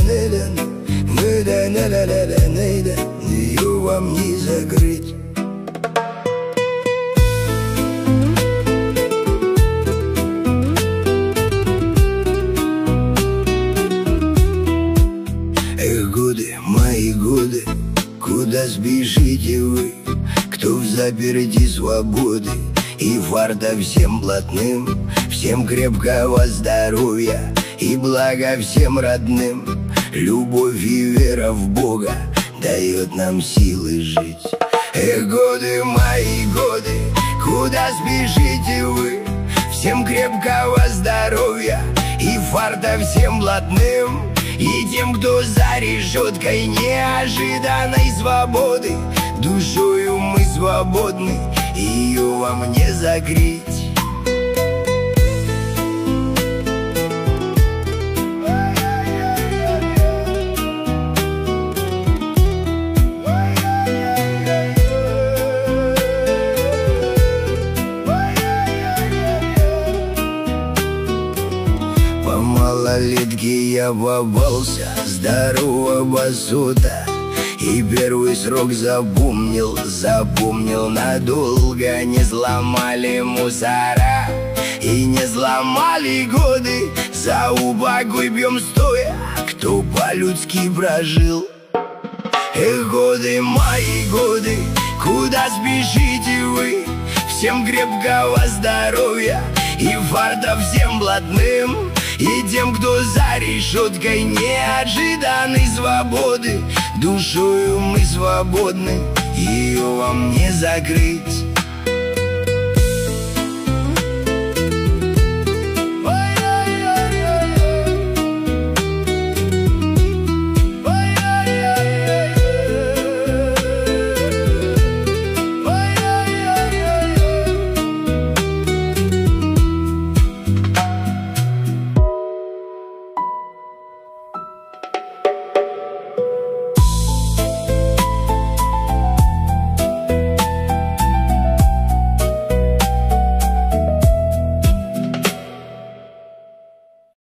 ее вам не закрыть. Эх, годы, мои годы, куда сбежите вы, кто в заперти свободы? И фарта всем блатным, всем крепкого здоровья и блага всем родным. Любовь и вера в Бога дает нам силы жить. Эх, годы, мои годы, куда сбежите вы? Всем крепкого здоровья и фарта всем блатным, и тем, кто за решеткой неожиданной свободы. Душою мы свободны, ее вам не закрыть. По малолетке я попался здорового сота, и первый срок запомнил надолго. Не сломали мусора и не сломали годы. За упокой бьем стоя, кто по-людски прожил. Эх, годы, мои годы, куда спешите вы? Всем крепкого здоровья и фарта всем блатным, и тем, кто за решеткой неожиданной свободы. Душою мы свободны, ее вам не закрыть.